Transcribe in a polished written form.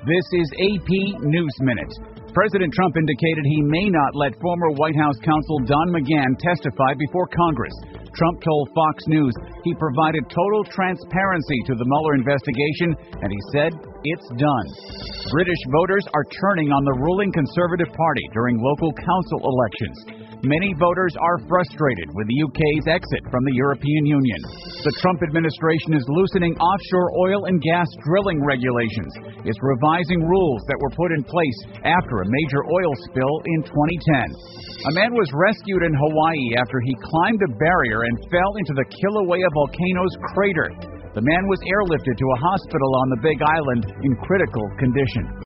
This is AP News Minute. President Trump indicated he may not let former White House counsel Don McGahn testify before Congress. Trump told Fox News he provided total transparency to the Mueller investigation, and he said it's done. British voters are turning on the ruling Conservative Party during local council elections. Many voters are frustrated with the UK's exit from the European Union. The Trump administration is loosening offshore oil and gas drilling regulations. It's revising rules that were put in place after a major oil spill in 2010. A man was rescued in Hawaii after he climbed a barrier and fell into the Kilauea volcano's crater. The man was airlifted to a hospital on the Big Island in critical condition.